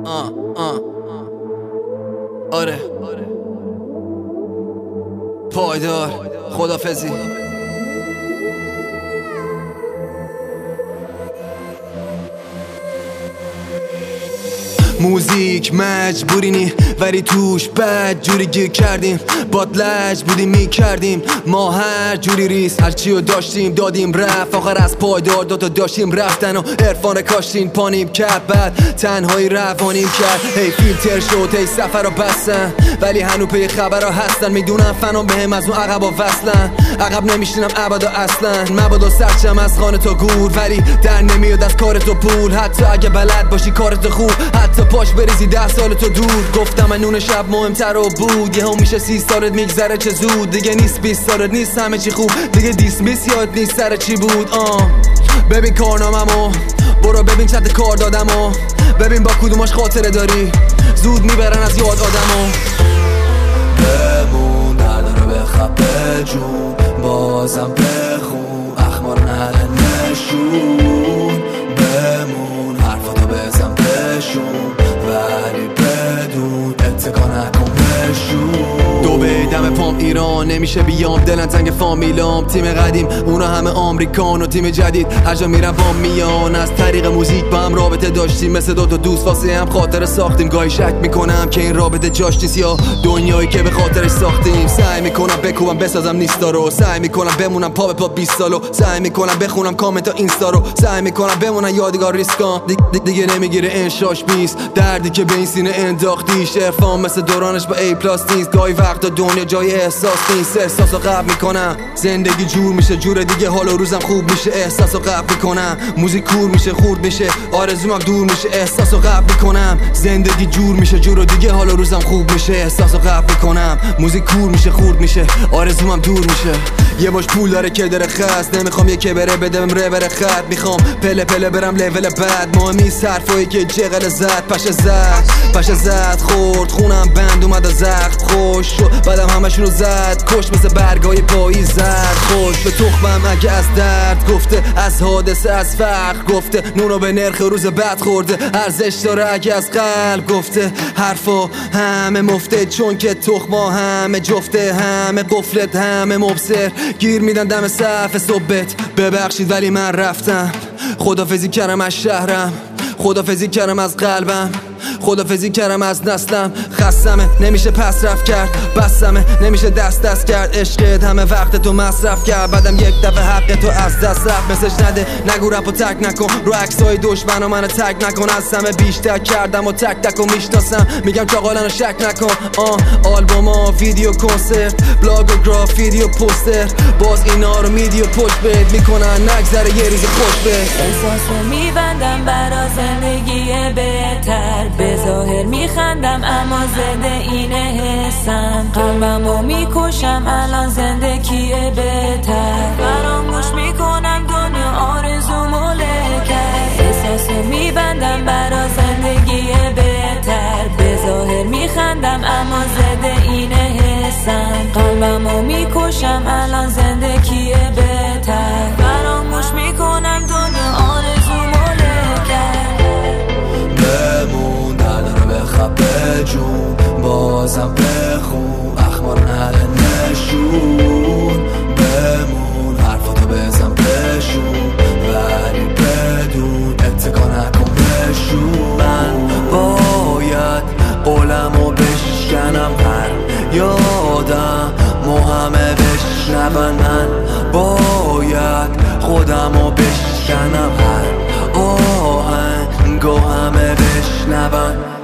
آره پایدار خدافظی. موزیک مجبوری نی ولی توش بد جوری گیر کردیم، باد لج بودیم میکردیم ما هر جوری ریس هرچی رو داشتیم دادیم رفت، آخر از پایدار دوتا داشتیم رفتن و عرفان کاشتین پانیم کرد، بعد تنهایی روانیم کرد. هی فیلتر شد هی سفر رو بستن ولی هنو پی خبر ها هستن، میدونم فنام بهم از اون عقب ها وصلن، عقب نمیشینم ابدا اصلا، مبادا سرچم از خانه تا گور ولی در نمیاد از کار تو پول، حتی اگه بلد باشی کارت خوب، حتی پاش بریزی 10 سال تو دور. گفتم من نون شب مهمتر رو بود، یه هم میشه 30 سالت میگذره چه زود، دیگه نیست 20 سالت نیست همه چی خوب، دیگه دیسمیس یاد نیست سر چی بود. ببین کارناممو برو ببین چت کار دادمو، ببین با کدوماش خاطره داری زود میبرن از یاد آدمو. بمون درد رو بخب جون بازم بخون اخبار نشون، بمون حرفاتو بزن بشون ولی بدون اتکا نکن بشون. دوبه دم پام ایران نمیشه بیام، دلن تنگ فامیلام، تیم قدیم اونا همه آمریکان و تیم جدید هر جا میرم با میان، از طریق موزیک با هم رابطه داشتیم مثل دوتا دوست واسه هم خاطره ساختیم، گاهی شک میکنم که این رابطه جاش نیست یا دنیایی که به خاطرش ساختیم، سعی میکنم بکوبم بسازم نیستا رو، سعی میکنم بمونم پا به پا 20 سالو، سعی میکنم بخونم کامنت اینستا رو، سعی میکنم بمونم یادگار ریسکام، دیگه نمیگیره انشاش 20 دردی که به این سینه انداختیش، عرفان مثل دورانش با A پلاس نیست، گاهی وقتا دنیا جای احساس نیست، احساسو قبل میکنم زندگی جور میشه جور دیگه، حال و روزم خوب میشه احساسو قبل میکنم، موزیک کور میشه خورد میشه آرزومم دور میشه احساسو قبل میکنم، زندگی جور میشه جور دیگه حال و روزم خوب میشه احساسو قبل میکنم، موزیک کور میشه خورد میشه آرزومم دور میشه. یه باش پول داره که داره خست، نمیخوام یکی بره بدم بره خط، میخوام پله پله برم لول بعد، مهم نیست حرفایی که جغل زد پشه زد خورد خونم بند اومد از زخم خوش شد، بعدم همشونو زد کش مثل برگای پاییز زد خوش به تخمم اگه از درد گفته، از حادثه از فقر گفته، نونو به نرخ روز بعد خورده، ارزش داره اگه از قلب گفته، حرفا همه مفته چون که تخما همه جفته، همه قفلت همه مبصر گیر میدن دم صف صبحت، ببخشید ولی من رفتم، خدافظی کردم از شهرم، خدافظی کردم از قلبم، خدافظی کردم از نسلم، خستمه نمیشه پس رفت کرد، بسمه نمیشه دست کرد، عشقت همه وقت تو مصرف کرد، بعدم یک دفعه حق تو از دست رفت، مسج نده نگو رپو تک نکن، رو عکسای دشمنا منو تک نکن، از همه بیشتر کردم و تک و میشناسم، میگم چاقالنو شک نکن، آلبوما ویدیو کنسرت بلاگ و گرافیتی و پوستر، باز اینا رو میدی و پشت بهت میکنن نگذره یه ریز خوش به احساسو میبندم برا زندگی بهتر، به ظاهر میخندم اما زنده اینه حسم، قلبمو میکشم الان زندگیه بهتر، فراموش میکنم دنیا آرزومو لکر، احساسو میبندم برا زندگی بهتر، به ظاهر میخندم اما زنده اینه حسم، قلبمو میکشم الان زندگیه بهتر، فراموش میکنم دنیا آرزومو لکر. بمون درد رو بخب جون بازم بخون اخبار نشون، بمون حرفاتو بزن بشون ولی بدون اتکا نکن بشون. من باید قولمو بشکنم هر یادم همه بشنون، من باید خودمو بشکنم هر آهنگو همه بشنون.